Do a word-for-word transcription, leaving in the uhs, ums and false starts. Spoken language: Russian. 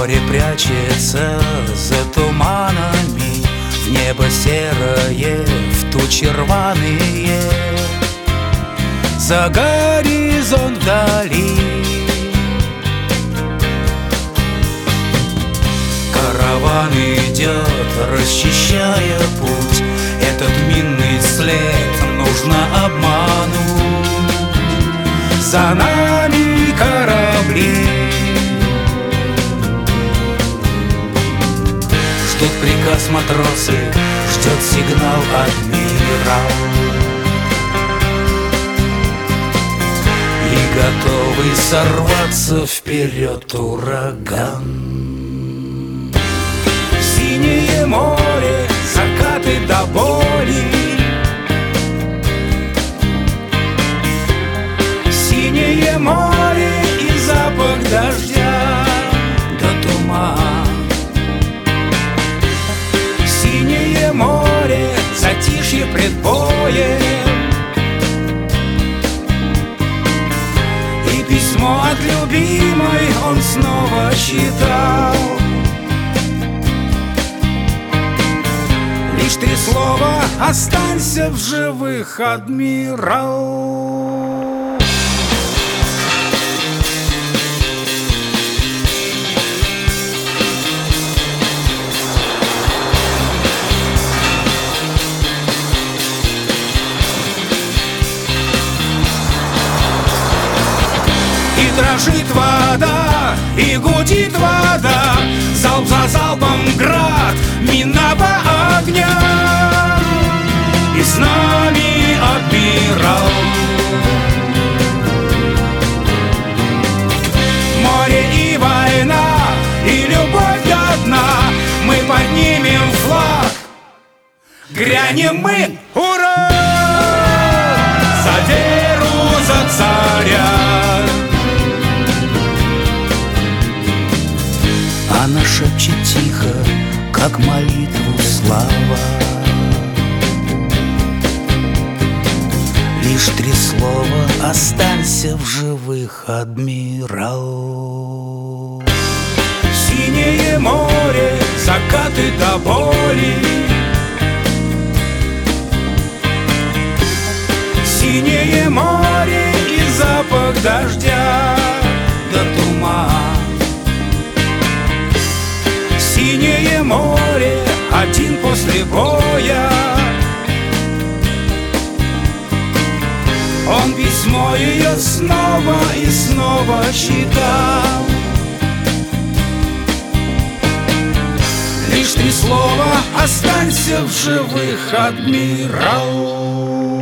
Море прячется за туманами, в небо серое, в тучи рваные, за горизонт вдали. Караван идет, расчищая путь, этот минный след нужно обмануть. За нами корабли ждут приказ матросы, ждет сигнал адмирал, и готовый сорваться вперед ураган. Синее море, закаты до боли, синее море и запах дождя до туман. Синее море, затишье пред боем, и письмо от любимой он снова читал. Лишь три слова: останься в живых, адмирал. И дрожит вода, и гудит вода, залп за залпом град минного огня, и с нами адмирал. Море и война, и любовь до дна, мы поднимем флаг, грянем мы, ура! За веру, за царя. Она шепчет тихо, как молитву слава. Лишь три слова: останься в живых, адмирал. Синее море, закаты до боли, синее море и запах дождя до тумана. Синее море, один после боя, он письмо ее снова и снова читал. Лишь три слова: останься в живых, адмирал.